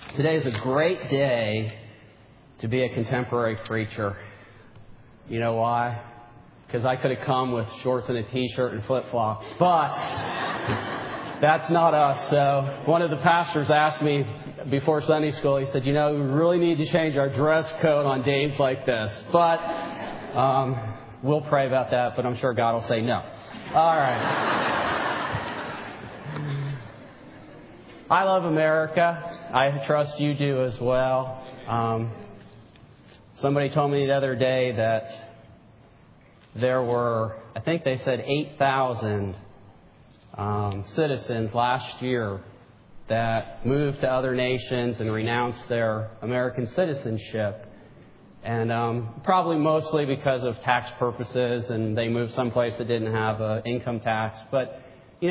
Today is a great day to be a contemporary preacher. You know why? Because I could have come with shorts and a t-shirt and flip-flops, but that's not us. So one of the pastors asked me before Sunday school, he said, we really need to change our dress code on days like this. But we'll pray about that, but I'm sure God will say no. All right. I love America. I trust you do as well. Somebody told me the other day that there were, I think they said 8,000 citizens last year that moved to other nations and renounced their American citizenship. And probably mostly because of tax purposes, and they moved someplace that didn't have an income tax. But,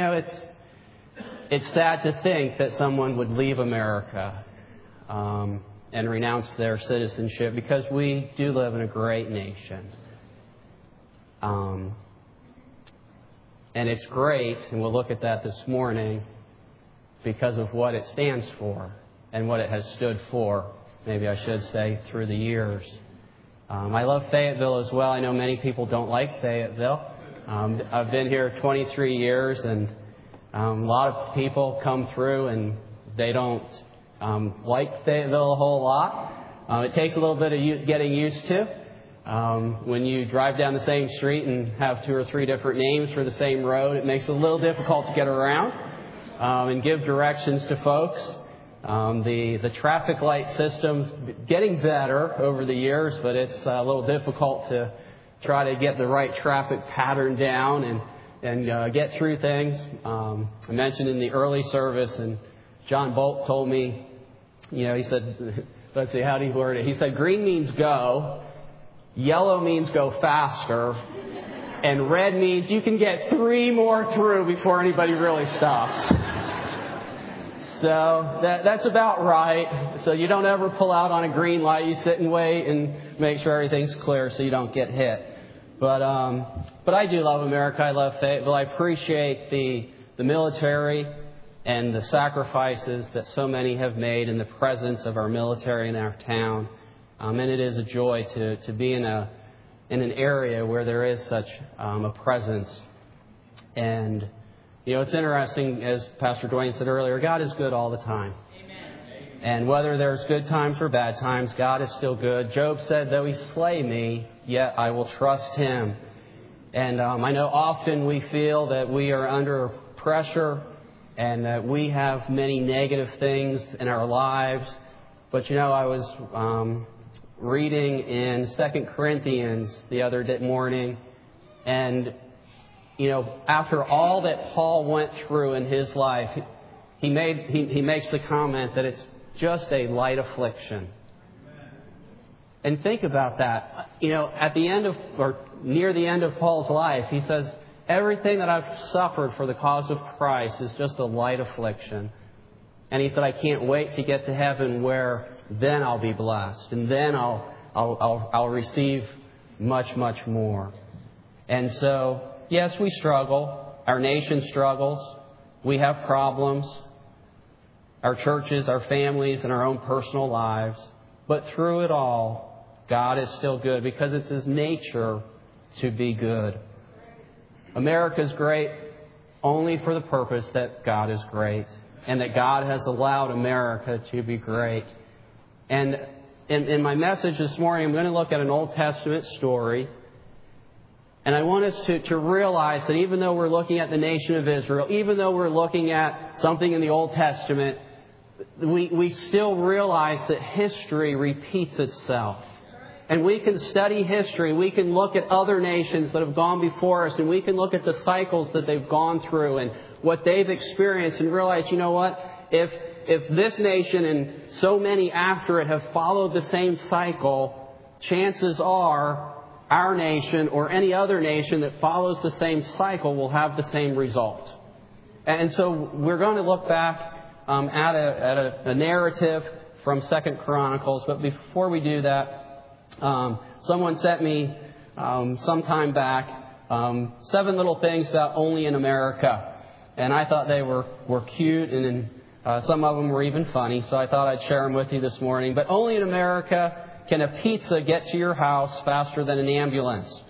it's sad to think that someone would leave America and renounce their citizenship, because we do live in a great nation. And it's great, and we'll look at that this morning, because of what it stands for and what it has stood for, maybe I should say, through the years. I love Fayetteville as well. I know many people don't like Fayetteville. I've been here 23 years, and a lot of people come through and they don't like Fayetteville a whole lot. It takes a little bit of getting used to. When you drive down the same street and have 2 or 3 different names for the same road, it makes it a little difficult to get around and give directions to folks. The traffic light system's getting better over the years, but it's a little difficult to try to get the right traffic pattern down and get through things. I mentioned in the early service, and John Bolt told me, he said, let's see, how did he word it? He said, green means go, yellow means go faster, and red means you can get 3 more through before anybody really stops. So that's about right. So you don't ever pull out on a green light. You sit and wait and make sure everything's clear so you don't get hit. But I do love America. I love Fayetteville. I appreciate the military and the sacrifices that so many have made in the presence of our military in our town. And it is a joy to be in an area where there is such a presence. And it's interesting, as Pastor Dwayne said earlier, God is good all the time. Amen. And whether there's good times or bad times, God is still good. Job said, though he slay me, yet I will trust him. And I know often we feel that we are under pressure and that we have many negative things in our lives. But I was reading in 2 Corinthians the other morning, and after all that Paul went through in his life, he makes the comment that it's just a light affliction. And think about that. At the end of, or near the end of Paul's life, he says, everything that I've suffered for the cause of Christ is just a light affliction. And he said, I can't wait to get to heaven, where then I'll be blessed, and then I'll receive much, much more. And so, yes, we struggle. Our nation struggles. We have problems. Our churches, our families, and our own personal lives. But through it all, God is still good, because it's His nature to be good. America's great only for the purpose that God is great, and that God has allowed America to be great. And in my message this morning, I'm going to look at an Old Testament story. And I want us to realize that even though we're looking at the nation of Israel, even though we're looking at something in the Old Testament, we still realize that history repeats itself. And we can study history. We can look at other nations that have gone before us, and we can look at the cycles that they've gone through and what they've experienced, and realize, if this nation and so many after it have followed the same cycle, chances are our nation or any other nation that follows the same cycle will have the same result. And so we're going to look back at a narrative from 2 Chronicles. But before we do that, someone sent me some time back 7 little things about only in America. And I thought they were cute and Some of them were even funny, so I thought I'd share them with you this morning. But only in America can a pizza get to your house faster than an ambulance.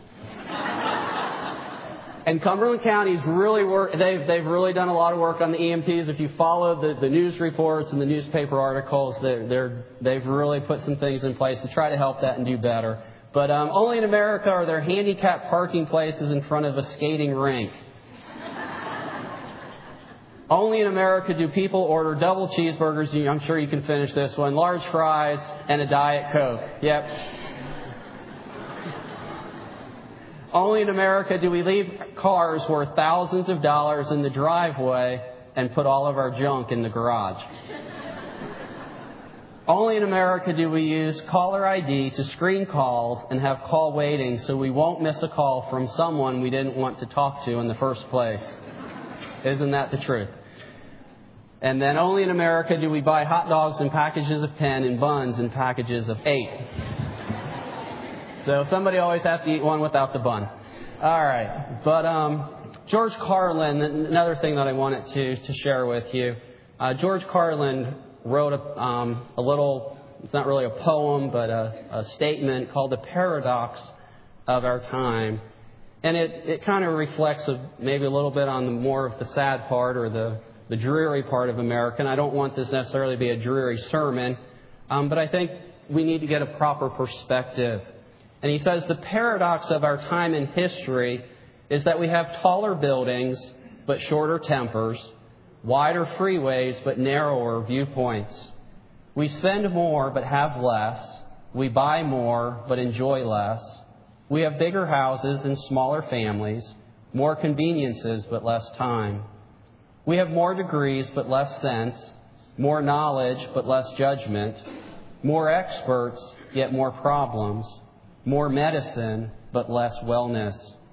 And Cumberland County's really they've really done a lot of work on the EMTs. If you follow the news reports and the newspaper articles, they've really put some things in place to try to help that and do better. But only in America are there handicapped parking places in front of a skating rink. Only in America do people order double cheeseburgers, I'm sure you can finish this one, large fries, and a Diet Coke. Yep. Only in America do we leave cars worth thousands of dollars in the driveway and put all of our junk in the garage. Only in America do we use caller ID to screen calls and have call waiting so we won't miss a call from someone we didn't want to talk to in the first place. Isn't that the truth? And then only in America do we buy hot dogs in packages of 10 and buns in packages of 8. So somebody always has to eat one without the bun. All right. But George Carlin, another thing that I wanted to share with you. George Carlin wrote a little, it's not really a poem, but a statement called The Paradox of Our Time. And it kind of reflects maybe a little bit on the more of the sad part or the dreary part of America. And I don't want this necessarily to be a dreary sermon, but I think we need to get a proper perspective. And he says the paradox of our time in history is that we have taller buildings but shorter tempers, wider freeways but narrower viewpoints. We spend more but have less. We buy more but enjoy less. We have bigger houses and smaller families, more conveniences but less time. We have more degrees but less sense, more knowledge but less judgment, more experts yet more problems, more medicine but less wellness.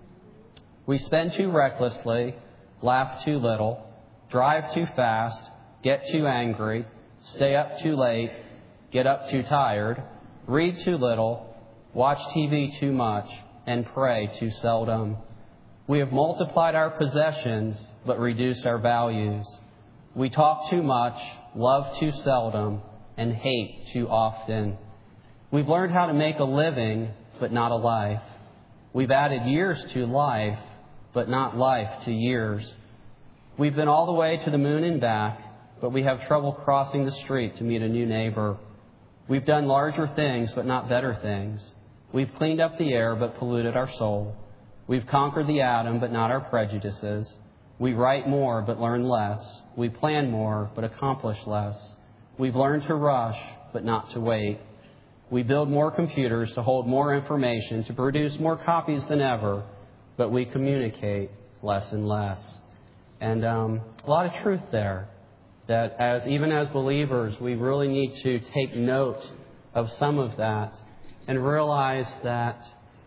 We spend too recklessly, laugh too little, drive too fast, get too angry, stay up too late, get up too tired, read too little, watch TV too much, and pray too seldom. We have multiplied our possessions but reduced our values. We talk too much, love too seldom, and hate too often. We've learned how to make a living, but not a life. We've added years to life, but not life to years. We've been all the way to the moon and back, but we have trouble crossing the street to meet a new neighbor. We've done larger things, but not better things. We've cleaned up the air, but polluted our soul. We've conquered the atom, but not our prejudices. We write more, but learn less. We plan more, but accomplish less. We've learned to rush, but not to wait. We build more computers to hold more information, to produce more copies than ever, but we communicate less and less. And a lot of truth there, that even as believers, we really need to take note of some of that and realize that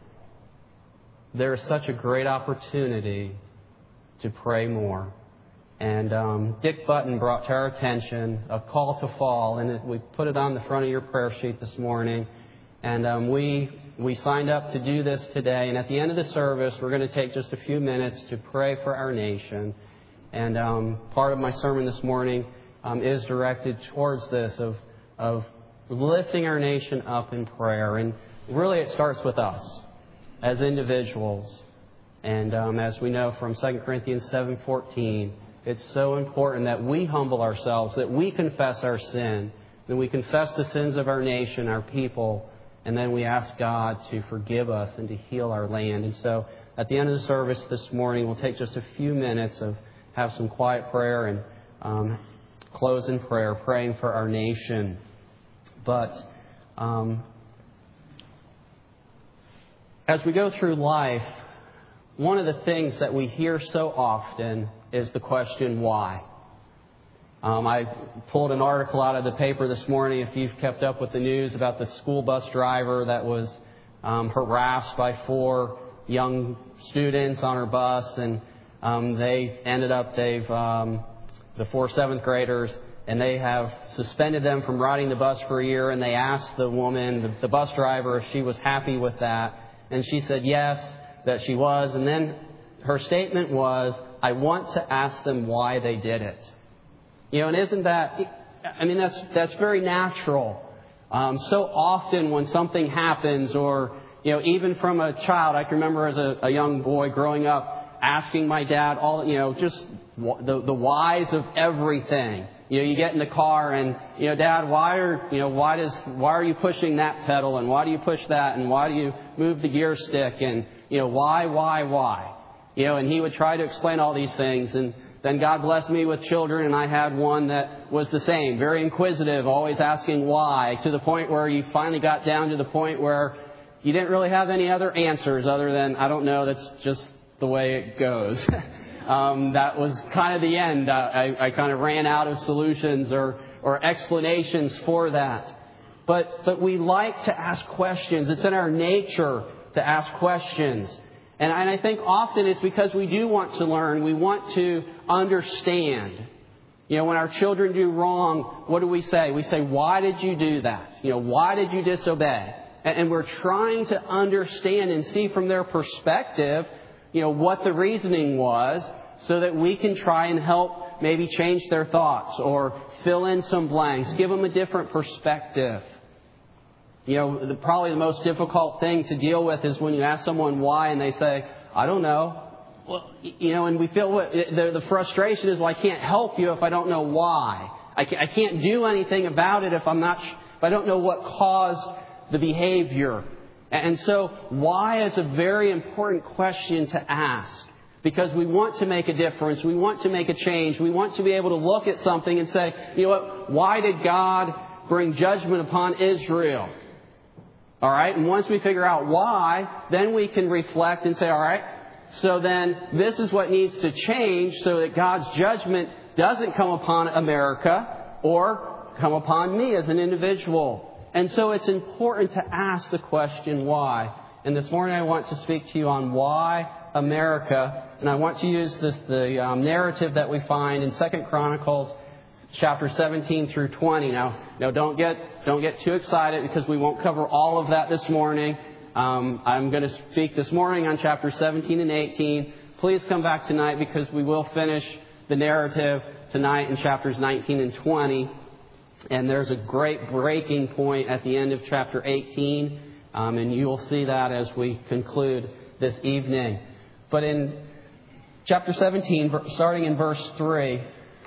there is such a great opportunity to pray more. And Dick Button brought to our attention a call to fall, and we put it on the front of your prayer sheet this morning. And we signed up to do this today. And at the end of the service, we're going to take just a few minutes to pray for our nation. And part of my sermon this morning is directed towards this, of lifting our nation up in prayer. And really it starts with us as individuals. And as we know from 2 Corinthians 7:14, it's so important that we humble ourselves, that we confess our sin, that we confess the sins of our nation, our people, and then we ask God to forgive us and to heal our land. And so at the end of the service this morning, we'll take just a few minutes have some quiet prayer and close in prayer, praying for our nation. But as we go through life, one of the things that we hear so often is the question, why? I pulled an article out of the paper this morning, if you've kept up with the news, about the school bus driver that was harassed by 4 young students on her bus. And they ended up, the 4 7th graders, and they have suspended them from riding the bus for a year. And they asked the woman, the bus driver, if she was happy with that. And she said yes, that she was. And then her statement was, I want to ask them why they did it. And isn't that, that's very natural. So often when something happens, or, even from a child, I can remember as a young boy growing up asking my dad just the whys of everything. You get in the car and, Dad, why are you pushing that pedal, and why do you push that, and why do you move the gear stick, and, why? And he would try to explain all these things, and then God blessed me with children, and I had one that was the same, very inquisitive, always asking why, to the point where you finally got down to the point where you didn't really have any other answers other than, I don't know, that's just the way it goes. That was kind of the end. I kind of ran out of solutions or explanations for that. But we like to ask questions. It's in our nature to ask questions. And I think often it's because we do want to learn. We want to understand. When our children do wrong, what do we say? We say, why did you do that? Why did you disobey? And we're trying to understand and see from their perspective, what the reasoning was, so that we can try and help maybe change their thoughts or fill in some blanks, give them a different perspective. Probably the most difficult thing to deal with is when you ask someone why and they say, I don't know. Well, and we feel the frustration is, well, I can't help you if I don't know why. I can't do anything about it if I don't know what caused the behavior. And so why is a very important question to ask, because we want to make a difference. We want to make a change. We want to be able to look at something and say, why did God bring judgment upon Israel? All right. And once we figure out why, then we can reflect and say, all right, so then this is what needs to change so that God's judgment doesn't come upon America or come upon me as an individual. And so it's important to ask the question why. And this morning I want to speak to you on why America. And I want to use the narrative that we find in 2 Chronicles chapter 17 through 20. Now don't get too excited, because we won't cover all of that this morning. I'm going to speak this morning on chapter 17 and 18. Please come back tonight, because we will finish the narrative tonight in chapters 19 and 20. And there's a great breaking point at the end of chapter 18. And you will see that as we conclude this evening. But in chapter 17, starting in verse 3,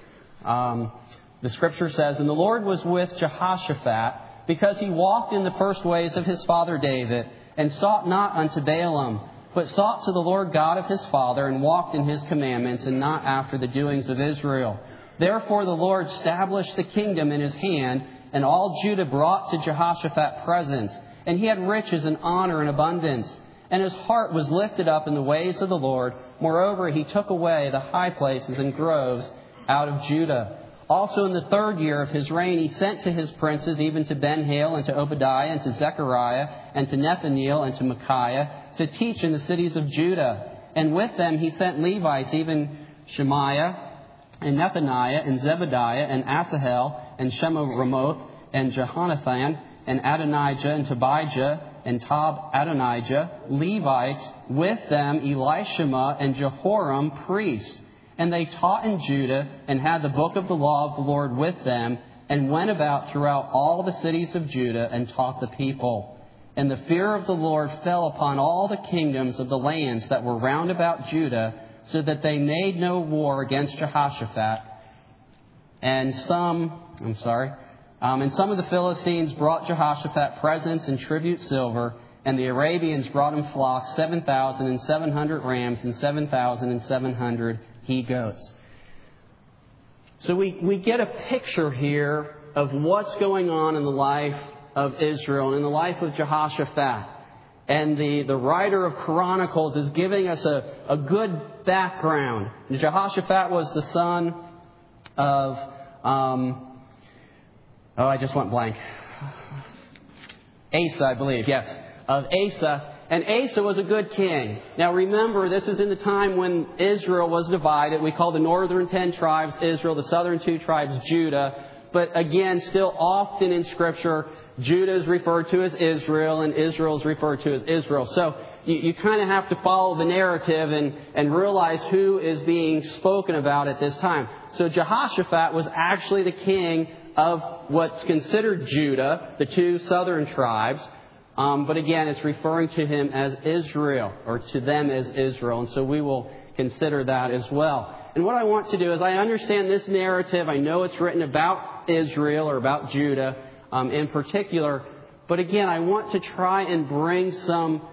the scripture says, And the Lord was with Jehoshaphat, because he walked in the first ways of his father David, and sought not unto Baalim, but sought to the Lord God of his father, and walked in his commandments, and not after the doings of Israel. Therefore the Lord established the kingdom in his hand, and all Judah brought to Jehoshaphat presents. And he had riches and honor and abundance. And his heart was lifted up in the ways of the Lord. Moreover, he took away the high places and groves out of Judah. Also in the 3rd year of his reign, he sent to his princes, even to Ben-Hail, and to Obadiah, and to Zechariah, and to Nethaneel, and to Micaiah, to teach in the cities of Judah. And with them he sent Levites, even Shemaiah, and Nethaniah, and Zebadiah, and Asahel, and Shemiramoth, and Jehonathan, and Adonijah, and Tobijah, and Adonijah, Levites, with them Elishama and Jehoram, priests. And they taught in Judah, and had the book of the law of the Lord with them, and went about throughout all the cities of Judah, and taught the people. And the fear of the Lord fell upon all the kingdoms of the lands that were round about Judah, so that they made no war against Jehoshaphat. And some of the Philistines brought Jehoshaphat presents and tribute silver, and the Arabians brought him flocks, 7,700 rams, and 7,700 he-goats. So we get a picture here of what's going on in the life of Israel and in the life of Jehoshaphat. And the writer of Chronicles is giving us a good background. Jehoshaphat was the son of... I just went blank. Asa, I believe, yes. Of Asa. And Asa was a good king. Now remember, this is in the time when Israel was divided. We call the northern 10 tribes Israel, the southern 2 tribes Judah. But again, still often in Scripture, Judah is referred to as Israel and Israel is referred to as Israel. So you kind of have to follow the narrative and realize who is being spoken about at this time. So Jehoshaphat was actually the king of what's considered Judah, the two southern tribes. But again, it's referring to him as Israel, or to them as Israel. And so we will consider that as well. And what I want to do is I understand this narrative. I know it's written about Israel or about Judah in particular. But again, I want to try and bring some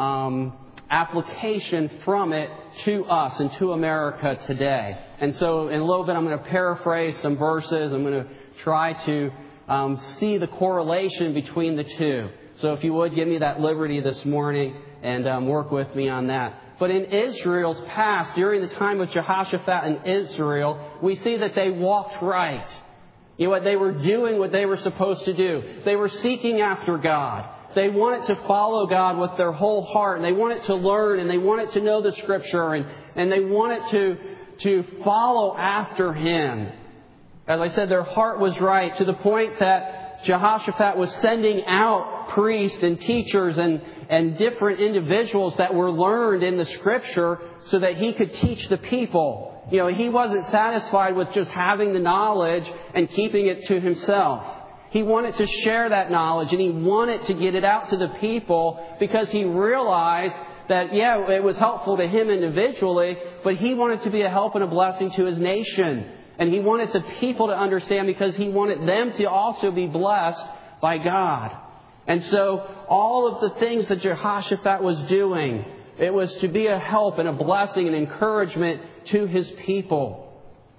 application from it to us and to America today. And so in a little bit, I'm going to paraphrase some verses. I'm going to try to see the correlation between the two. So if you would, give me that liberty this morning and work with me on that. But in Israel's past, during the time of Jehoshaphat and Israel, we see that they walked right. You know what? They were doing what they were supposed to do. They were seeking after God. They wanted to follow God with their whole heart. And they wanted to learn and they wanted to know the Scripture. And they wanted to follow after Him. As I said, their heart was right to the point that Jehoshaphat was sending out priests and teachers and different individuals that were learned in the Scripture so that he could teach the people. You know, he wasn't satisfied with just having the knowledge and keeping it to himself. He wanted to share that knowledge and he wanted to get it out to the people because he realized that, yeah, it was helpful to him individually, but he wanted to be a help and a blessing to his nation. And he wanted the people to understand because he wanted them to also be blessed by God. And so all of the things that Jehoshaphat was doing, it was to be a help and a blessing and encouragement to his people.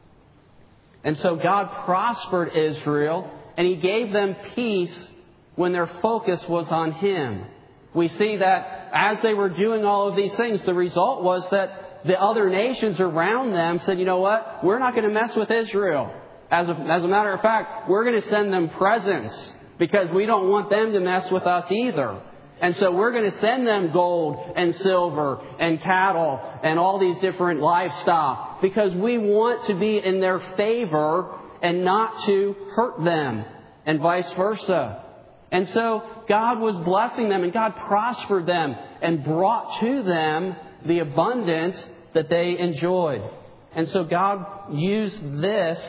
And so God prospered Israel and He gave them peace when their focus was on Him. We see that as they were doing all of these things, the result was that the other nations around them said, you know what? We're not going to mess with Israel. As a matter of fact, we're going to send them presents because we don't want them to mess with us either. And so we're going to send them gold and silver and cattle and all these different livestock because we want to be in their favor and not to hurt them, and vice versa. And so God was blessing them and God prospered them and brought to them the abundance that they enjoyed. And so God used their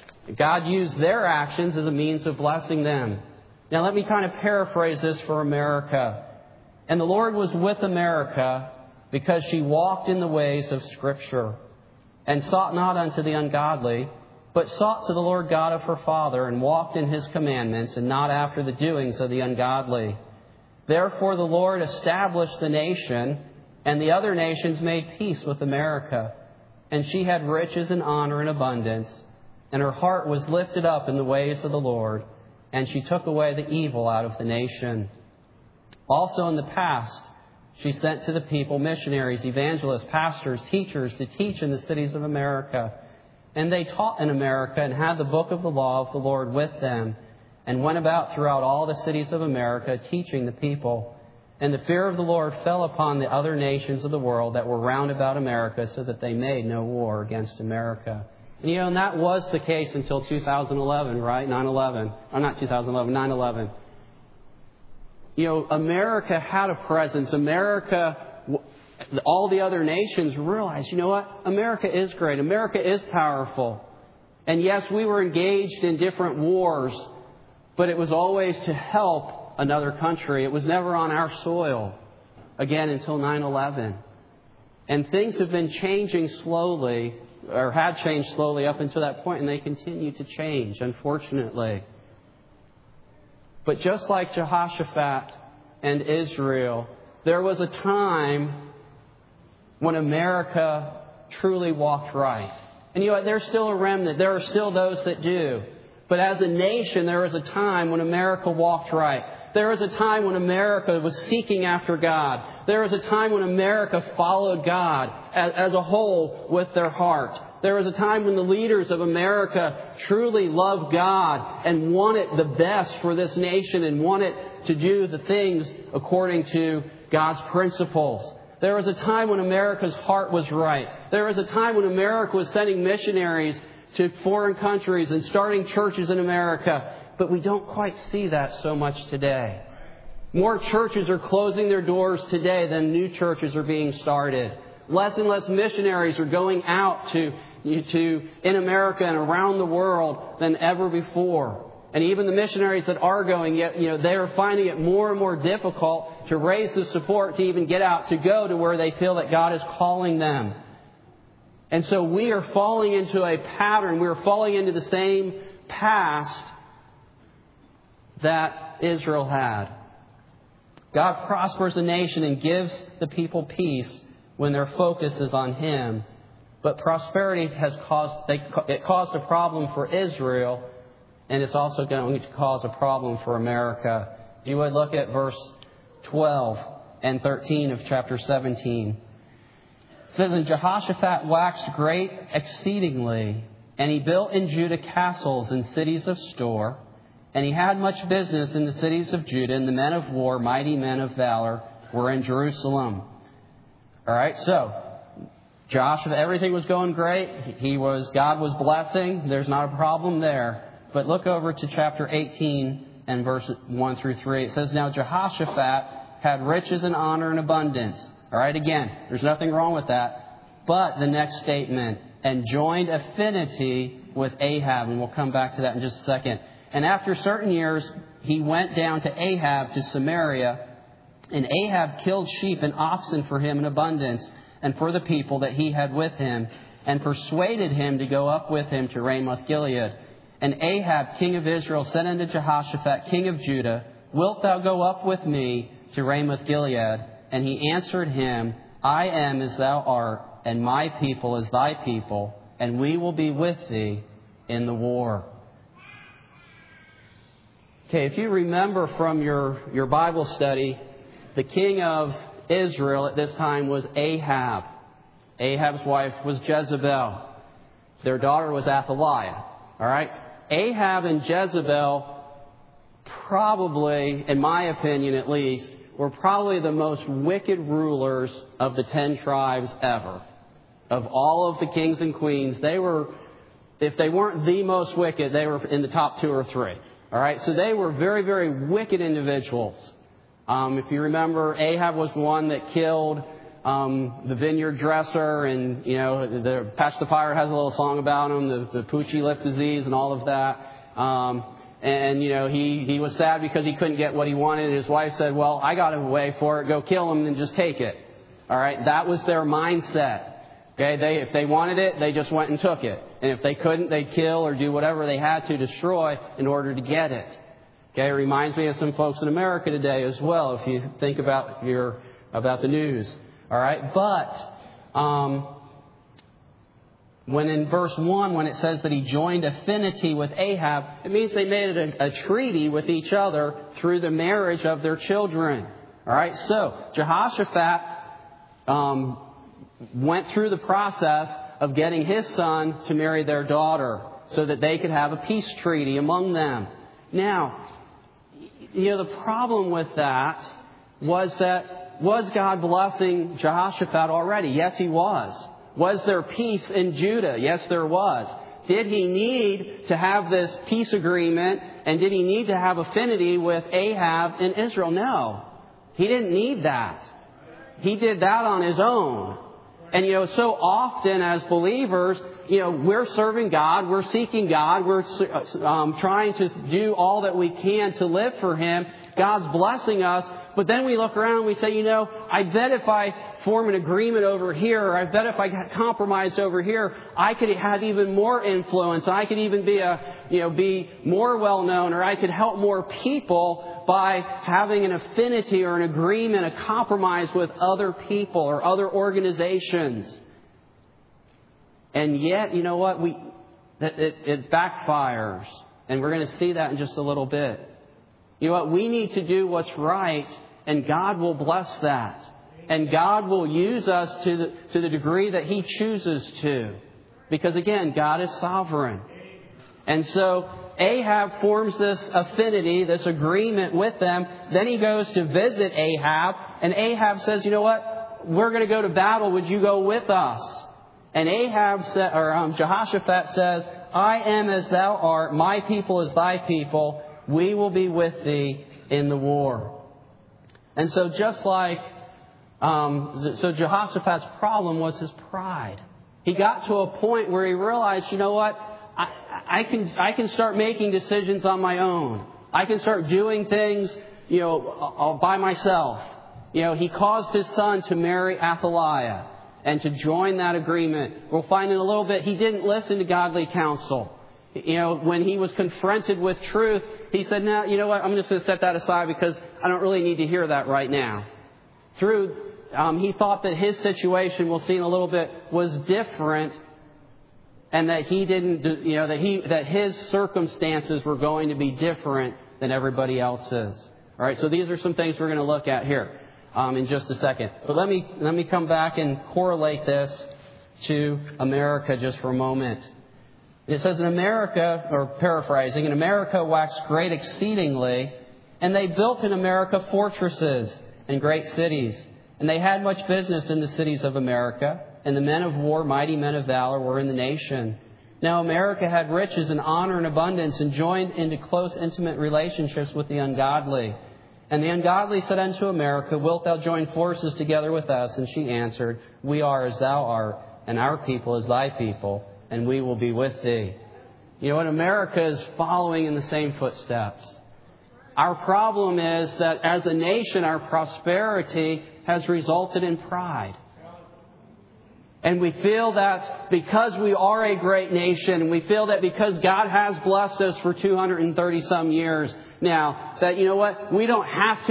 actions as a means of blessing them. Now let me kind of paraphrase this for America. And the Lord was with America because she walked in the ways of Scripture and sought not unto the ungodly, but sought to the Lord God of her father and walked in His commandments and not after the doings of the ungodly. Therefore the Lord established the nation, and the other nations made peace with America. And she had riches and honor in abundance, and her heart was lifted up in the ways of the Lord, and she took away the evil out of the nation. Also in the past, she sent to the people missionaries, evangelists, pastors, teachers to teach in the cities of America. And they taught in America and had the book of the law of the Lord with them and went about throughout all the cities of America teaching the people. And the fear of the Lord fell upon the other nations of the world that were round about America so that they made no war against America. And that was the case until 2011, right? 9/11. Or not 2011, 9/11. America had a presence. America, all the other nations realized, you know what? America is great. America is powerful. And yes, we were engaged in different wars, but it was always to help another country. It was never on our soil, again, until 9/11. And things have been changing slowly, or had changed slowly up until that point, and they continue to change, unfortunately. But just like Jehoshaphat and Israel, there was a time when America truly walked right. And there's still a remnant. There are still those that do. But as a nation, there was a time when America walked right. There was a time when America was seeking after God. There was a time when America followed God as a whole with their heart. There was a time when the leaders of America truly loved God and wanted the best for this nation and wanted to do the things according to God's principles. There was a time when America's heart was right. There was a time when America was sending missionaries to foreign countries and starting churches in America. But we don't quite see that so much today. More churches are closing their doors today than new churches are being started. Less and less missionaries are going out to in America and around the world than ever before. And even the missionaries that are going, they are finding it more and more difficult to raise the support to even get out, to go to where they feel that God is calling them. And so we are falling into a pattern. We are falling into the same past that Israel had. God prospers a nation and gives the people peace when their focus is on Him. But prosperity caused a problem for Israel, and it's also going to cause a problem for America. If you would look at verse 12 and 13 of chapter 17. It says, "And Jehoshaphat waxed great exceedingly, and he built in Judah castles and cities of store. And he had much business in the cities of Judah, and the men of war, mighty men of valor, were in Jerusalem." All right, so Jehoshaphat, everything was going great. God was blessing. There's not a problem there. But look over to chapter 18 and verse 1 through 3. It says, "Now Jehoshaphat had riches and honor and abundance." All right, again, there's nothing wrong with that. But the next statement, "and joined affinity with Ahab." And we'll come back to that in just a second. "And after certain years, he went down to Ahab to Samaria. And Ahab killed sheep and oxen for him in abundance and for the people that he had with him, and persuaded him to go up with him to Ramoth Gilead. And Ahab, king of Israel, said unto Jehoshaphat, king of Judah, Wilt thou go up with me to Ramoth Gilead? And he answered him, I am as thou art, and my people as thy people, and we will be with thee in the war." Okay, if you remember from your Bible study, the king of Israel at this time was Ahab. Ahab's wife was Jezebel. Their daughter was Athaliah. All right? Ahab and Jezebel probably, in my opinion at least, were probably the most wicked rulers of the 10 tribes ever. Of all of the kings and queens, they were, if they weren't the most wicked, they were in the top 2 or 3. All right? So they were very, very wicked individuals. If you remember, Ahab was the one that killed the vineyard dresser, and the Patch the Pirate has a little song about him, the Poochie lip disease and all of that. He was sad because he couldn't get what he wanted, and his wife said, "Well, I got a way for it. Go kill him and just take it." All right, that was their mindset. Okay, if they wanted it, they just went and took it, and if they couldn't, they'd kill or do whatever they had to destroy in order to get it. Okay, it reminds me of some folks in America today as well, if you think about the news. All right, but when in verse 1, when it says that he joined affinity with Ahab, it means they made a treaty with each other through the marriage of their children. All right, so Jehoshaphat went through the process of getting his son to marry their daughter so that they could have a peace treaty among them. Now, the problem with that was God blessing Jehoshaphat already? Yes, He was. Was there peace in Judah? Yes, there was. Did he need to have this peace agreement, and did he need to have affinity with Ahab in Israel? No. He didn't need that. He did that on his own. And, so often as believers, we're serving God, we're seeking God, we're trying to do all that we can to live for Him. God's blessing us, but then we look around and we say, I bet if I form an agreement over here, or I bet if I got compromised over here, I could have even more influence. I could even be more well known, or I could help more people by having an affinity or an agreement, a compromise with other people or other organizations. And yet, you know what? It backfires. And we're going to see that in just a little bit. You know what? We need to do what's right, and God will bless that. And God will use us to the degree that He chooses to. Because again, God is sovereign. And so Ahab forms this affinity, this agreement with them. Then he goes to visit Ahab. And Ahab says, you know what? We're going to go to battle. Would you go with us? And Jehoshaphat says, I am as thou art, my people as thy people, we will be with thee in the war. And so just like, Jehoshaphat's problem was his pride. He got to a point where he realized, you know what, I can start making decisions on my own. I can start doing things, by myself. He caused his son to marry Athaliah and to join that agreement. We'll find in a little bit he didn't listen to godly counsel. When he was confronted with truth, he said, no, you know what, I'm just going to set that aside because I don't really need to hear that right now. He thought that his situation, we'll see in a little bit, was different, and that he didn't, that his circumstances were going to be different than everybody else's. All right, so these are some things we're going to look at here in just a second. But let me come back and correlate this to America just for a moment. It says, in America, or paraphrasing, in America waxed great exceedingly, and they built in America fortresses and great cities. And they had much business in the cities of America, and the men of war, mighty men of valor, were in the nation. Now America had riches and honor and abundance, and joined into close, intimate relationships with the ungodly. And the ungodly said unto America, wilt thou join forces together with us? And she answered, we are as thou art, and our people as thy people, and we will be with thee. And America is following in the same footsteps. Our problem is that as a nation, our prosperity has resulted in pride. And we feel that because we are a great nation, and we feel that because God has blessed us for 230 some years now, that we don't have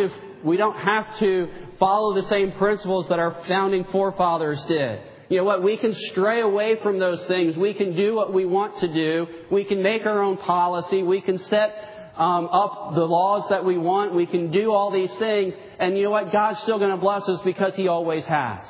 to follow the same principles that our founding forefathers did. We can stray away from those things. We can do what we want to do. We can make our own policy. We can set up the laws that we want. We can do all these things. And God's still going to bless us because He always has.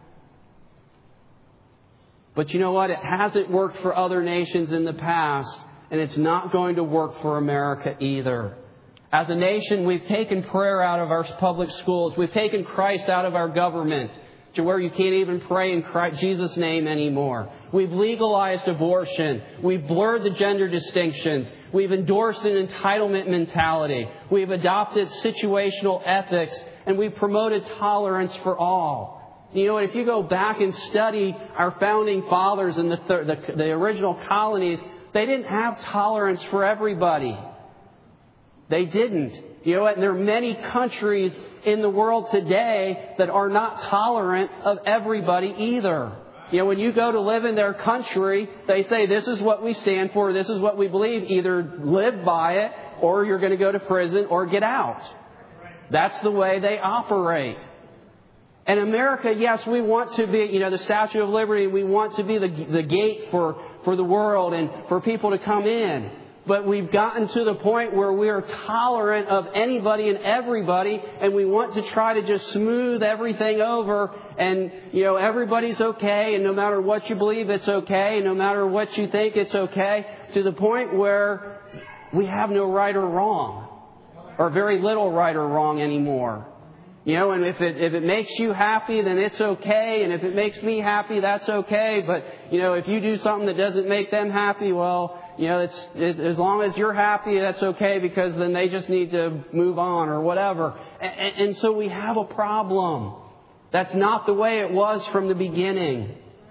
But it hasn't worked for other nations in the past, and it's not going to work for America either. As a nation, we've taken prayer out of our public schools. We've taken Christ out of our government to where you can't even pray in Jesus' name anymore. We've legalized abortion. We've blurred the gender distinctions. We've endorsed an entitlement mentality. We've adopted situational ethics, and we've promoted tolerance for all. If you go back and study our founding fathers and the original colonies, they didn't have tolerance for everybody. They didn't. And there are many countries in the world today that are not tolerant of everybody either. When you go to live in their country, they say, this is what we stand for, this is what we believe. Either live by it, or you're going to go to prison, or get out. That's the way they operate. And America, yes, we want to be, the Statue of Liberty, we want to be the gate for the world and for people to come in. But we've gotten to the point where we are tolerant of anybody and everybody, and we want to try to just smooth everything over, and, everybody's okay, and no matter what you believe, it's okay, and no matter what you think, it's okay, to the point where we have no right or wrong, or very little right or wrong anymore. And if it makes you happy, then it's okay. And if it makes me happy, that's okay. But, if you do something that doesn't make them happy, well, as long as you're happy, that's okay, because then they just need to move on or whatever. And so we have a problem. That's not the way it was from the beginning.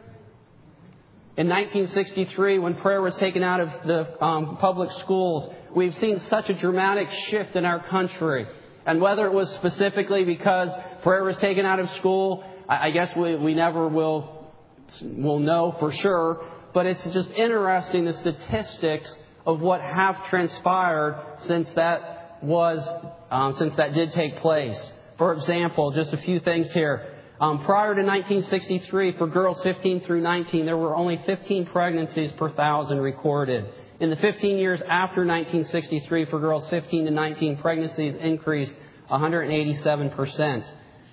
In 1963, when prayer was taken out of the public schools, we've seen such a dramatic shift in our country. And whether it was specifically because prayer was taken out of school, I guess we never will know for sure. But it's just interesting, the statistics of what have transpired since that did take place. For example, just a few things here. Prior to 1963, for girls 15 through 19, there were only 15 pregnancies per 1,000 recorded. In the 15 years after 1963, for girls 15 to 19, pregnancies increased 187%.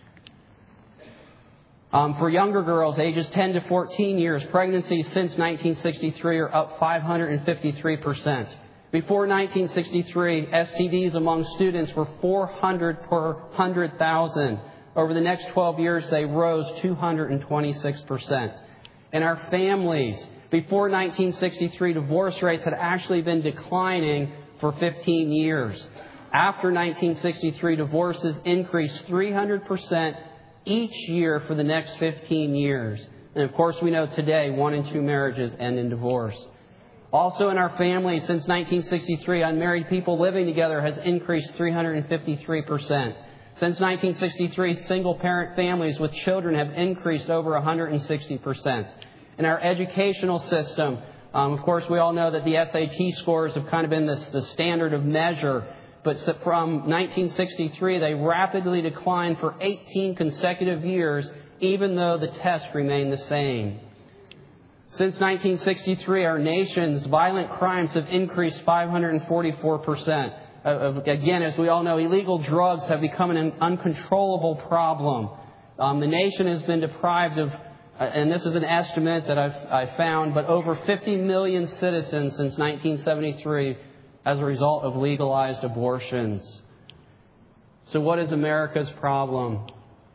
For younger girls, ages 10 to 14 years, pregnancies since 1963 are up 553%. Before 1963, STDs among students were 400 per 100,000. Over the next 12 years, they rose 226%. In our families, Before 1963, divorce rates had actually been declining for 15 years. After 1963, divorces increased 300% each year for the next 15 years. And of course, we know today 1 in 2 marriages end in divorce. Also in our family, since 1963, unmarried people living together has increased 353%. Since 1963, single-parent families with children have increased over 160%. In our educational system, of course, we all know that the SAT scores have kind of been the standard of measure. But from 1963, they rapidly declined for 18 consecutive years, even though the test remained the same. Since 1963, our nation's violent crimes have increased 544%. Again, as we all know, illegal drugs have become an uncontrollable problem. The nation has been deprived of, and this is an estimate that I've found, but over 50 million citizens since 1973 as a result of legalized abortions. So what is America's problem?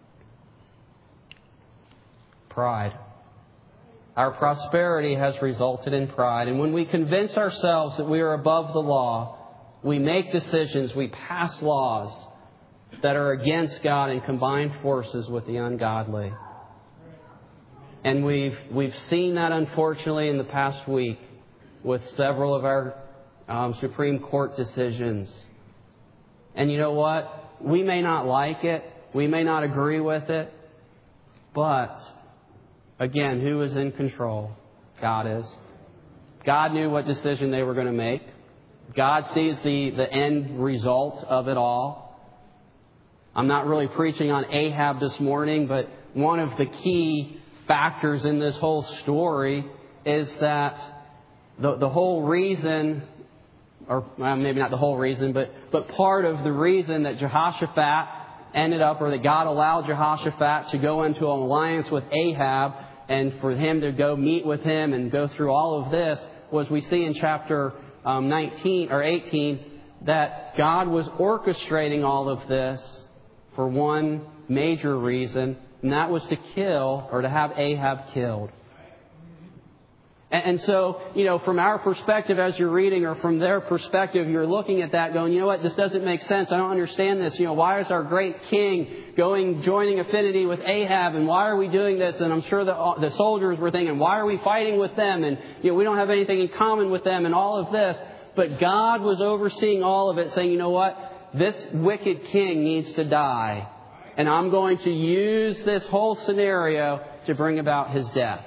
Pride. Our prosperity has resulted in pride. And when we convince ourselves that we are above the law, we make decisions, we pass laws that are against God and combine forces with the ungodly. And we've seen that, unfortunately, in the past week with several of our Supreme Court decisions. And you know what? We may not like it. We may not agree with it. But, again, who is in control? God is. God knew what decision they were going to make. God sees the end result of it all. I'm not really preaching on Ahab this morning, but one of the key factors in this whole story is that the whole reason, or maybe not the whole reason, but part of the reason that Jehoshaphat ended up, or that God allowed Jehoshaphat to go into an alliance with Ahab and for him to go meet with him and go through all of this, was we see in chapter 19 or 18 that God was orchestrating all of this for one major reason, and that was to kill, or to have Ahab killed. And so, from our perspective as you're reading, or from their perspective, you're looking at that going, you know what, this doesn't make sense. I don't understand this. Why is our great king joining affinity with Ahab, and why are we doing this? And I'm sure the soldiers were thinking, why are we fighting with them? And, we don't have anything in common with them and all of this. But God was overseeing all of it, saying, you know what, this wicked king needs to die. And I'm going to use this whole scenario to bring about his death.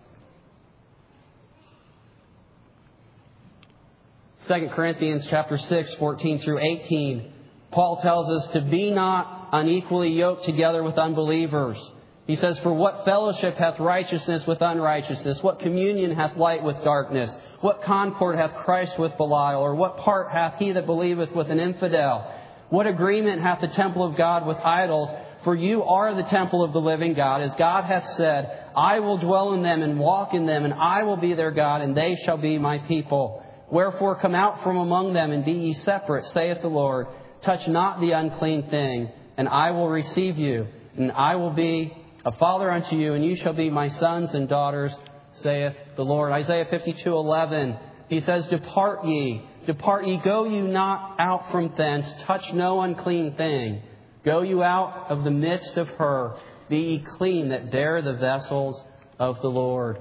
2 Corinthians chapter 6, 14 through 18, Paul tells us to be not unequally yoked together with unbelievers. He says, for what fellowship hath righteousness with unrighteousness? What communion hath light with darkness? What concord hath Christ with Belial? Or what part hath he that believeth with an infidel? What agreement hath the temple of God with idols? For you are the temple of the living God, as God hath said, I will dwell in them and walk in them, and I will be their God, and they shall be my people. Wherefore come out from among them, and be ye separate, saith the Lord. Touch not the unclean thing, and I will receive you, and I will be a father unto you, and you shall be my sons and daughters, saith the Lord. Isaiah 52:11, he says, Depart ye, go you not out from thence, touch no unclean thing. Go you out of the midst of her, be ye clean that bear the vessels of the Lord.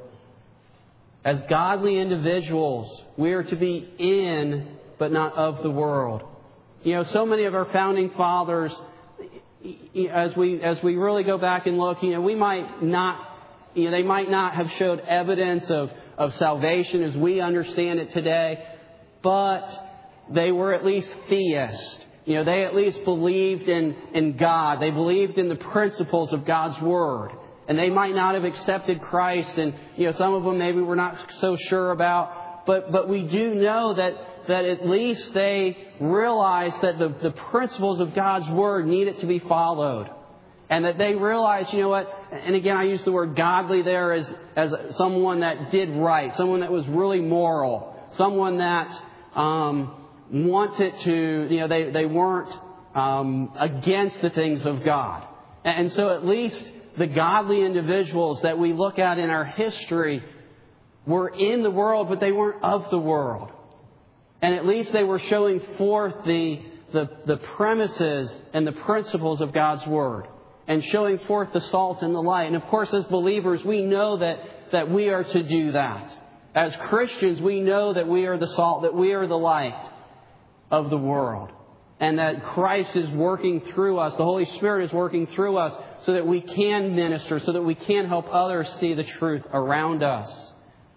As godly individuals, we are to be in, but not of the world. So many of our founding fathers, as we really go back and look, we might not, they might not have showed evidence of salvation as we understand it today, but they were at least theists. They at least believed in God. They believed in the principles of God's Word. And they might not have accepted Christ. And, some of them maybe we're not so sure about. But we do know that at least they realized that the principles of God's Word needed to be followed. And that they realized, and again, I use the word godly there as someone that did right. Someone that was really moral. Someone that wanted to, they weren't against the things of God. And so at least the godly individuals that we look at in our history, were in the world, but they weren't of the world. And at least they were showing forth the premises and the principles of God's Word, and showing forth the salt and the light. And of course, as believers, we know that we are to do that. As Christians, we know that we are the salt, that we are the light of the world. And that Christ is working through us, the Holy Spirit is working through us so that we can minister, so that we can help others see the truth around us.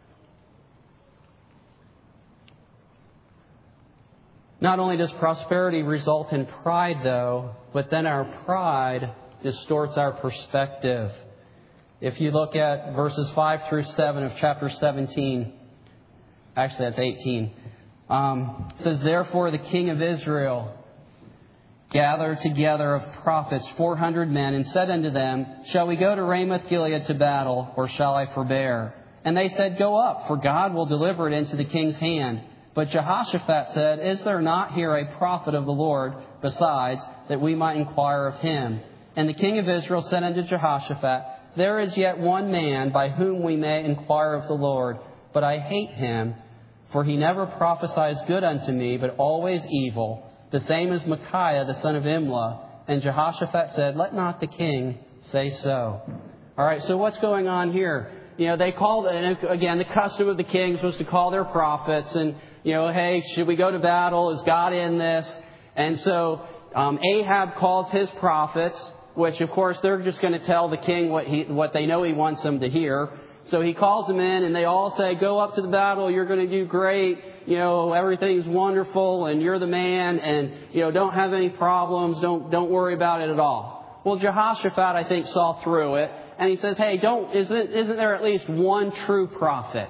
Not only does prosperity result in pride, though, but then our pride distorts our perspective. If you look at verses 5 through 7 of chapter 17, actually that's 18, it says, "Therefore the king of Israel gathered together of prophets 400 men, and said unto them, Shall we go to Ramoth Gilead to battle, or shall I forbear? And they said, Go up, for God will deliver it into the king's hand. But Jehoshaphat said, Is there not here a prophet of the Lord besides, that we might inquire of him? And the king of Israel said unto Jehoshaphat, There is yet one man by whom we may inquire of the Lord, but I hate him, for he never prophesies good unto me, but always evil. The same as Micaiah, the son of Imlah. And Jehoshaphat said, Let not the king say so." All right, so what's going on here? They called, and again, the custom of the kings was to call their prophets and, hey, should we go to battle? Is God in this? And so Ahab calls his prophets, which, of course, they're just going to tell the king what they know he wants them to hear. So he calls them in, and they all say, "Go up to the battle. You're going to do great. Everything's wonderful, and you're the man, and don't have any problems. Don't worry about it at all." Well, Jehoshaphat, I think, saw through it, and he says, "Hey, isn't there at least one true prophet?"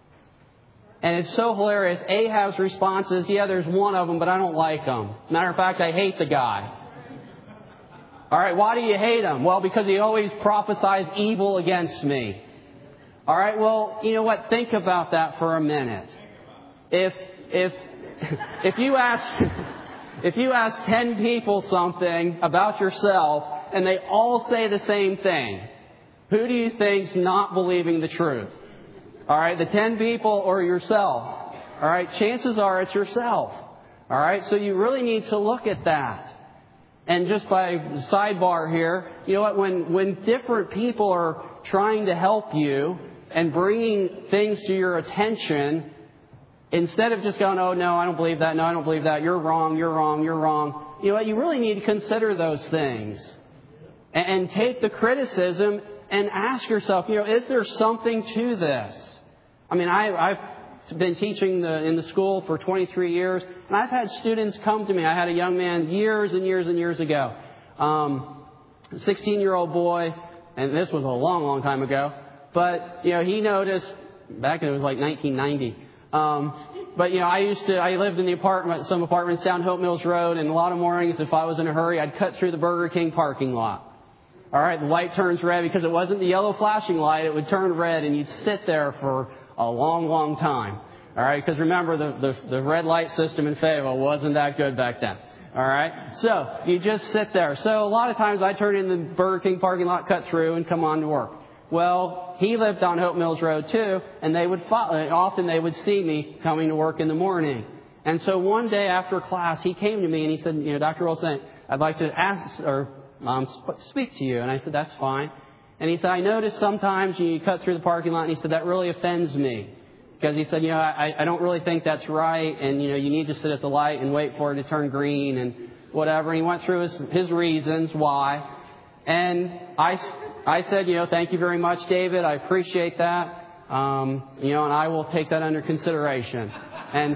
And it's so hilarious. Ahab's response is, "Yeah, there's one of them, but I don't like him. Matter of fact, I hate the guy." All right, why do you hate him? Well, because he always prophesies evil against me. All right, well, you know what? Think about that for a minute. If you ask 10 people something about yourself and they all say the same thing, who do you think's not believing the truth? All right, the 10 people or yourself? All right, chances are it's yourself. All right, so you really need to look at that. And just by sidebar here, you know what? When different people are trying to help you and bringing things to your attention, instead of just going, "Oh, no, I don't believe that. No, I don't believe that. You're wrong. You're wrong. You're wrong." You know what? You really need to consider those things and take the criticism and ask yourself, is there something to this? I mean, I've been teaching in the school for 23 years, and I've had students come to me. I had a young man years and years and years ago, 16-year-old boy, and this was a long, long time ago. But, he noticed, back in it was like 1990, but, I lived in some apartments down Hope Mills Road, and a lot of mornings, if I was in a hurry, I'd cut through the Burger King parking lot. All right, the light turns red because it wasn't the yellow flashing light. It would turn red, and you'd sit there for a long, long time. All right, because remember, the red light system in Fayetteville wasn't that good back then. All right, so you just sit there. So a lot of times I turn in the Burger King parking lot, cut through, and come on to work. Well, he lived on Hope Mills Road too, and often they would see me coming to work in the morning. And so one day after class, he came to me and he said, "Dr. Wilson, I'd like to speak to you." And I said, "That's fine." And he said, "I noticed sometimes you cut through the parking lot," and he said, "That really offends me." Because he said, I don't really think that's right, and, you need to sit at the light and wait for it to turn green and whatever. And he went through his reasons why. And I said, "Thank you very much, David. I appreciate that. And I will take that under consideration." And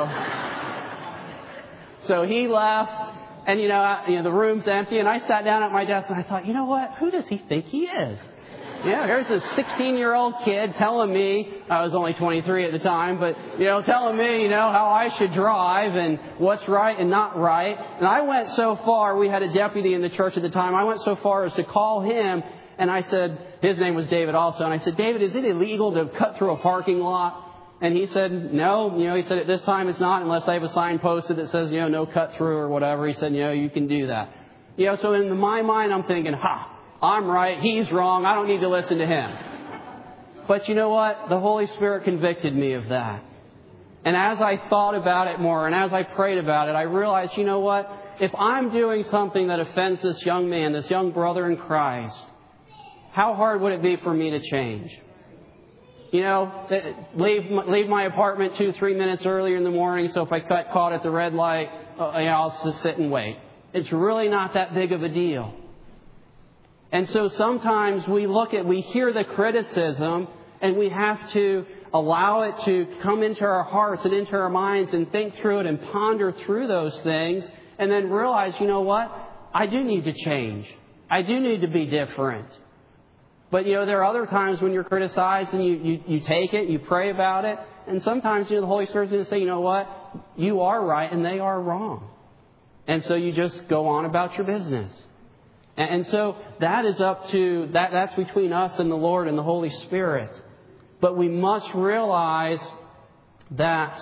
so he left, and, the room's empty, and I sat down at my desk and I thought, what? Who does he think he is? Here's this 16-year-old kid telling me, I was only 23 at the time, but, telling me, how I should drive and what's right and not right. And I went so far, we had a deputy in the church at the time, I went so far as to call him, and I said, his name was David also, and I said, "David, is it illegal to cut through a parking lot?" And he said, "No." He said, "At this time it's not, unless I have a sign posted that says, no cut through or whatever." He said, "You can do that." So in my mind, I'm thinking, I'm right, he's wrong, I don't need to listen to him. But you know what? The Holy Spirit convicted me of that. And as I thought about it more and as I prayed about it, I realized, you know what? If I'm doing something that offends this young man, this young brother in Christ, how hard would it be for me to change? You know, leave my apartment 2-3 minutes earlier in the morning, so if I get caught at the red light, I'll just sit and wait. It's really not that big of a deal. And so sometimes we hear the criticism, and we have to allow it to come into our hearts and into our minds and think through it and ponder through those things, and then realize, you know what? I do need to change. I do need to be different. But, you know, there are other times when you're criticized and you take it, you pray about it, and sometimes, you know, the Holy Spirit's going to say, you know what? You are right and they are wrong. And so you just go on about your business. And so that is up to, that's between us and the Lord and the Holy Spirit. But we must realize that,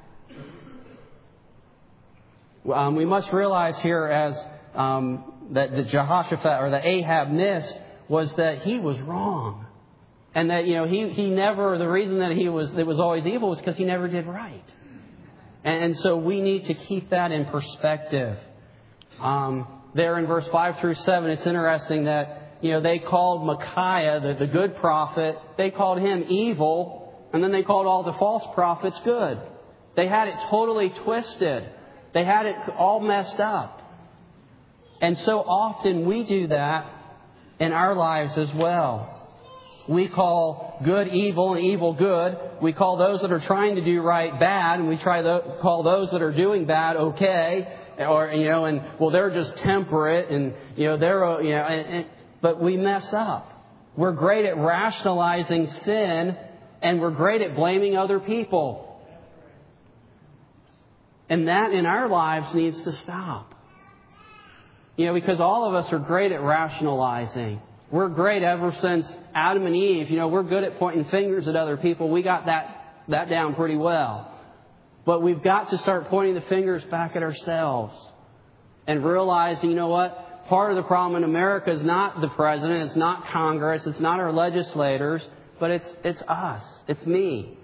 here as that the Jehoshaphat or the Ahab missed was that he was wrong. And that, you know, he never, the reason that it was always evil was because he never did right. And so we need to keep that in perspective. There in verse 5 through 7, it's interesting that, you know, they called Micaiah, the good prophet, they called him evil, and then they called all the false prophets good. They had it totally twisted. They had it all messed up. And so often we do that in our lives as well. We call good evil and evil good. We call those that are trying to do right bad, and we call those that are doing bad okay. Or, you know, and well, they're just temperate, and, you know, they're, you know, but we mess up. We're great at rationalizing sin, and we're great at blaming other people. And that in our lives needs to stop. You know, because all of us are great at rationalizing. We're great ever since Adam and Eve. You know, we're good at pointing fingers at other people. We got that down pretty well. But we've got to start pointing the fingers back at ourselves and realizing, you know what? Part of the problem in America is not the president, it's not Congress, it's not our legislators, but it's us. It's me.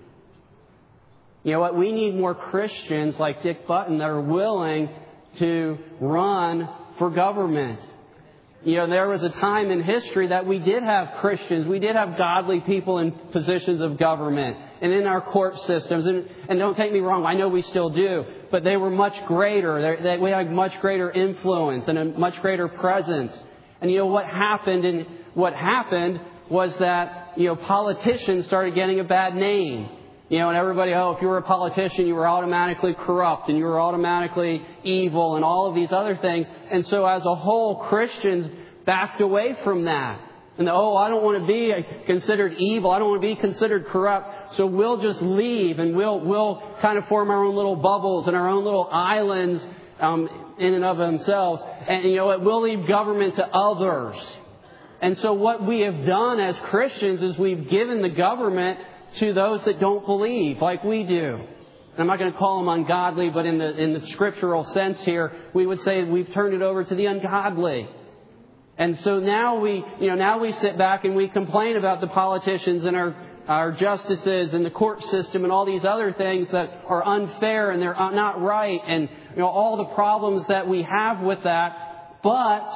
You know what? We need more Christians like Dick Button that are willing to run for government. You know, there was a time in history that we did have Christians, we did have godly people in positions of government and in our court systems. And don't take me wrong, I know we still do, but they were much greater. We had much greater influence and a much greater presence. And you know what happened? And what happened was that, you know, politicians started getting a bad name. You know, and everybody, if you were a politician, you were automatically corrupt and you were automatically evil and all of these other things. And so as a whole, Christians backed away from that. And, I don't want to be considered evil. I don't want to be considered corrupt. So we'll just leave and we'll kind of form our own little bubbles and our own little islands in and of themselves. And you know what? We'll leave government to others. And so what we have done as Christians is we've given the government to those that don't believe, like we do. And I'm not going to call them ungodly, but in the scriptural sense here, we would say we've turned it over to the ungodly. And so now we sit back and we complain about the politicians and our justices and the court system and all these other things that are unfair and they're not right, and you know all the problems that we have with that. But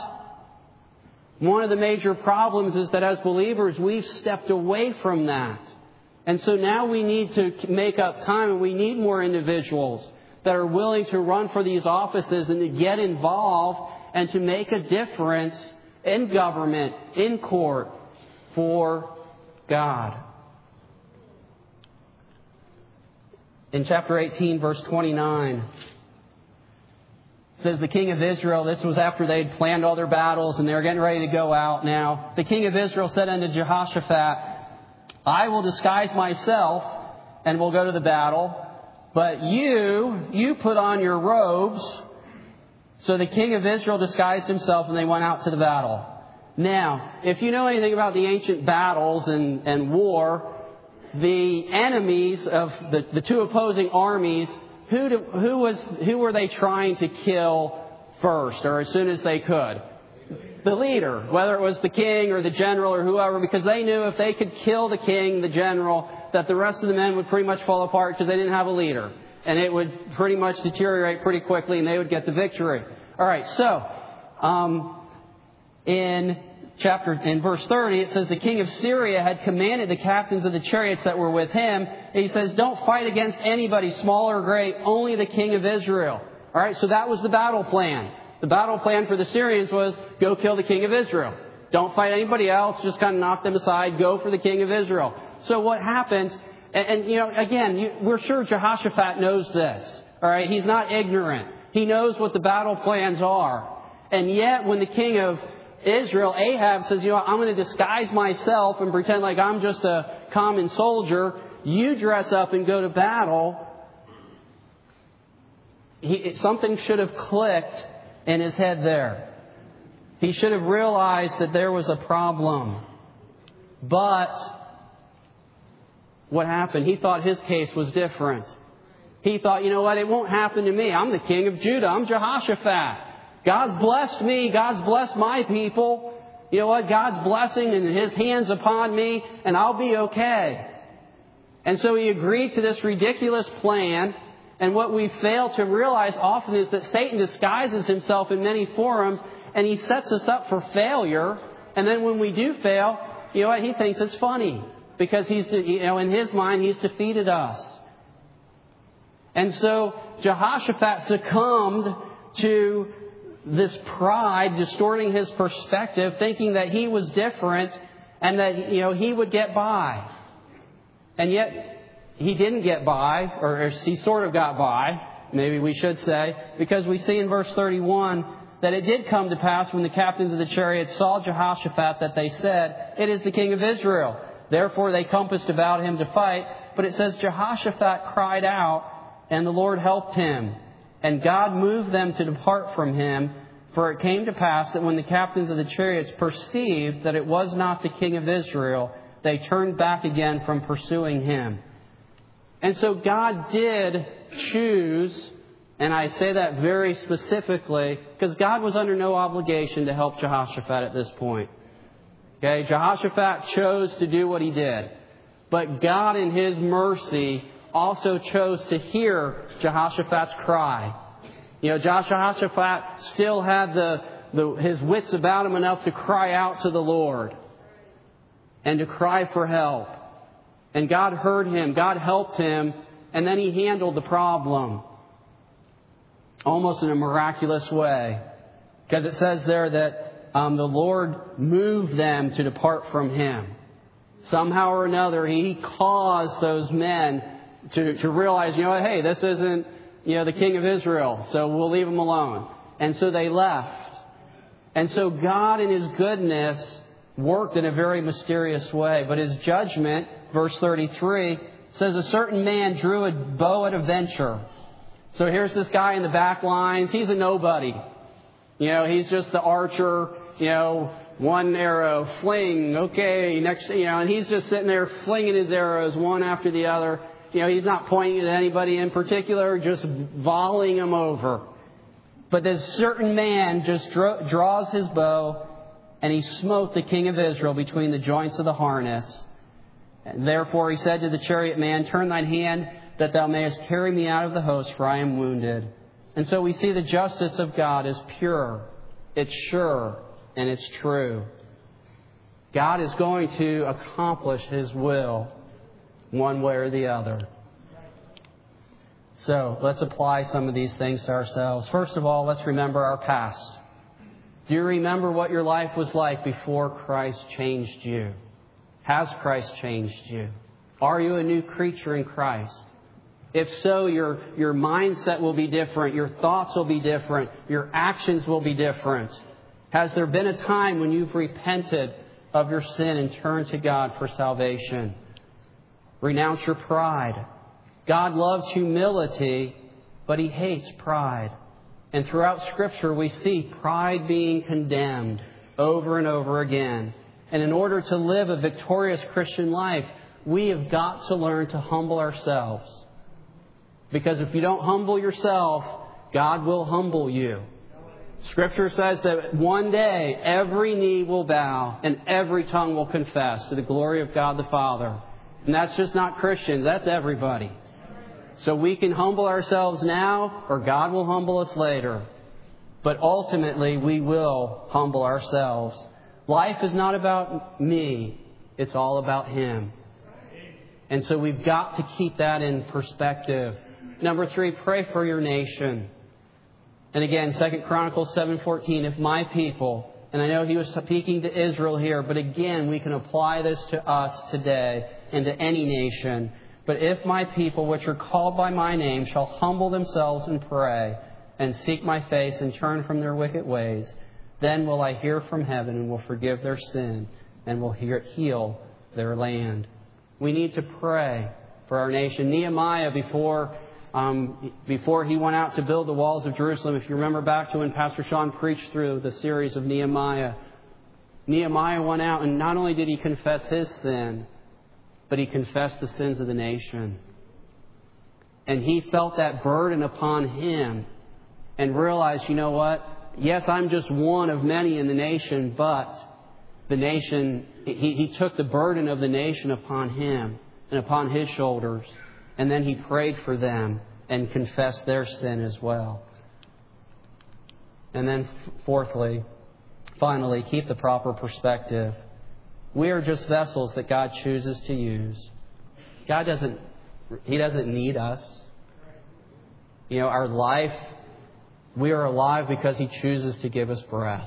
one of the major problems is that as believers, we've stepped away from that. And so now we need to make up time, and we need more individuals that are willing to run for these offices and to get involved and to make a difference in government, in court, for God. In chapter 18, verse 29, it says the king of Israel, this was after they'd planned all their battles and they were getting ready to go out now. The king of Israel said unto Jehoshaphat, I will disguise myself and will go to the battle, but you put on your robes. So the king of Israel disguised himself and they went out to the battle. Now, if you know anything about the ancient battles and war, the enemies of the two opposing armies, who were they trying to kill first or as soon as they could? the leader, whether it was the king or the general or whoever, because they knew if they could kill the king, the general, that the rest of the men would pretty much fall apart because they didn't have a leader. And it would pretty much deteriorate pretty quickly and they would get the victory. All right, so in verse 30, it says the king of Syria had commanded the captains of the chariots that were with him. He says, don't fight against anybody, small or great, only the king of Israel. All right, so that was the battle plan. The battle plan for the Syrians was go kill the king of Israel. Don't fight anybody else. Just kind of knock them aside. Go for the king of Israel. So what happens, and again, we're sure Jehoshaphat knows this. All right, he's not ignorant. He knows what the battle plans are. And yet when the king of Israel, Ahab, says, I'm going to disguise myself and pretend like I'm just a common soldier. You dress up and go to battle. Something should have clicked in his head there. He should have realized that there was a problem. But what happened? He thought his case was different. He thought, you know what? It won't happen to me. I'm the king of Judah. I'm Jehoshaphat. God's blessed me. God's blessed my people. You know what? God's blessing and His hands upon me, and I'll be okay. And so he agreed to this ridiculous plan. And what we fail to realize often is that Satan disguises himself in many forms, and he sets us up for failure. And then when we do fail, you know what? He thinks it's funny because in his mind, he's defeated us. And so Jehoshaphat succumbed to this pride, distorting his perspective, thinking that he was different and that, he would get by. And yet, he didn't get by, or he sort of got by, maybe we should say, because we see in verse 31 that it did come to pass when the captains of the chariots saw Jehoshaphat that they said, it is the king of Israel. Therefore they compassed about him to fight. But it says Jehoshaphat cried out, and the Lord helped him. And God moved them to depart from him. For it came to pass that when the captains of the chariots perceived that it was not the king of Israel, they turned back again from pursuing him. And so God did choose, and I say that very specifically, because God was under no obligation to help Jehoshaphat at this point. Okay, Jehoshaphat chose to do what he did. But God in His mercy also chose to hear Jehoshaphat's cry. Jehoshaphat still had his wits about him enough to cry out to the Lord and to cry for help. And God heard him. God helped him. And then He handled the problem almost in a miraculous way. Because it says there that the Lord moved them to depart from Him. Somehow or another, He caused those men to realize, hey, this isn't, the king of Israel, so we'll leave him alone. And so they left. And so God in His goodness worked in a very mysterious way. But His judgment, verse 33, says a certain man drew a bow at a venture. So here's this guy in the back lines. He's a nobody. He's just the archer, one arrow, fling, okay, next, and he's just sitting there flinging his arrows one after the other. He's not pointing at anybody in particular, just volleying them over. But this certain man just draws his bow, and he smote the king of Israel between the joints of the harness. And therefore he said to the chariot man, turn thine hand that thou mayest carry me out of the host, for I am wounded. And so we see the justice of God is pure, it's sure, and it's true. God is going to accomplish His will one way or the other. So let's apply some of these things to ourselves. First of all, let's remember our past. Do you remember what your life was like before Christ changed you? Has Christ changed you? Are you a new creature in Christ? If so, your mindset will be different. Your thoughts will be different. Your actions will be different. Has there been a time when you've repented of your sin and turned to God for salvation? Renounce your pride. God loves humility, but He hates pride. And throughout Scripture, we see pride being condemned over and over again. And in order to live a victorious Christian life, we have got to learn to humble ourselves. Because if you don't humble yourself, God will humble you. Scripture says that one day every knee will bow and every tongue will confess to the glory of God the Father. And that's just not Christians, that's everybody. So we can humble ourselves now, or God will humble us later. But ultimately, we will humble ourselves. Life is not about me. It's all about Him. And so we've got to keep that in perspective. Number 3, pray for your nation. And again, 2 Chronicles 7:14, if my people, and I know he was speaking to Israel here, but again, we can apply this to us today and to any nation. But if my people, which are called by my name, shall humble themselves and pray and seek my face and turn from their wicked ways, then will I hear from heaven and will forgive their sin and will heal their land. We need to pray for our nation. Nehemiah, before he went out to build the walls of Jerusalem, if you remember back to when Pastor Sean preached through the series of Nehemiah, Nehemiah went out and not only did he confess his sin, but he confessed the sins of the nation. And he felt that burden upon him and realized, you know what? Yes, I'm just one of many in the nation, but the nation, he took the burden of the nation upon him and upon his shoulders. And then he prayed for them and confessed their sin as well. And then finally, keep the proper perspective. We are just vessels that God chooses to use. He doesn't need us. You know, our life, we are alive because He chooses to give us breath.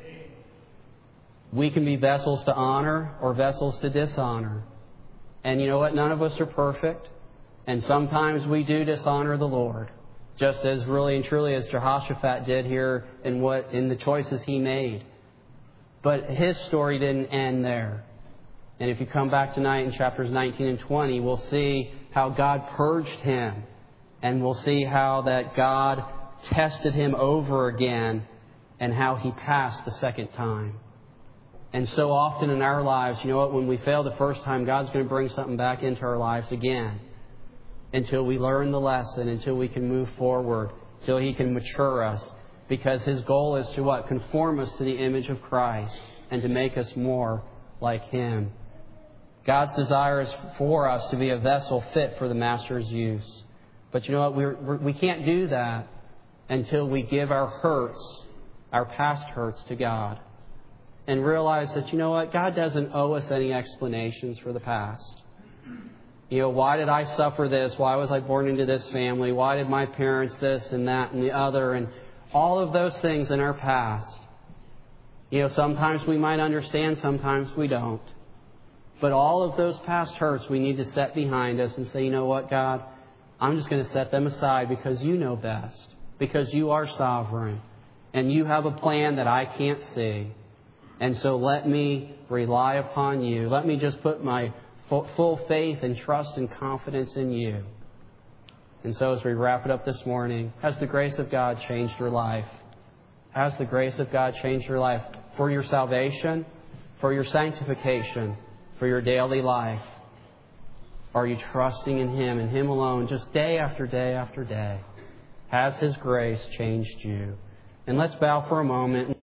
We can be vessels to honor or vessels to dishonor. And you know what? None of us are perfect. And sometimes we do dishonor the Lord. Just as really and truly as Jehoshaphat did here in the choices he made. But his story didn't end there. And if you come back tonight in chapters 19 and 20, we'll see how God purged him. And we'll see how that God tested him over again and how he passed the second time. And so often in our lives, you know what, when we fail the first time, God's going to bring something back into our lives again. Until we learn the lesson, until we can move forward, until He can mature us. Because His goal is to what? Conform us to the image of Christ and to make us more like Him. God's desire is for us to be a vessel fit for the Master's use. But you know what? We can't do that until we give our hurts, our past hurts, to God. And realize that, you know what? God doesn't owe us any explanations for the past. You know, why did I suffer this? Why was I born into this family? Why did my parents this and that and the other? And all of those things in our past. You know, sometimes we might understand, sometimes we don't. But all of those past hurts we need to set behind us and say, you know what, God? I'm just going to set them aside because You know best. Because You are sovereign. And You have a plan that I can't see. And so let me rely upon You. Let me just put my full faith and trust and confidence in You. And so as we wrap it up this morning, has the grace of God changed your life? Has the grace of God changed your life for your salvation, for your sanctification, for your daily life? Are you trusting in Him and Him alone just day after day after day? Has His grace changed you? And let's bow for a moment.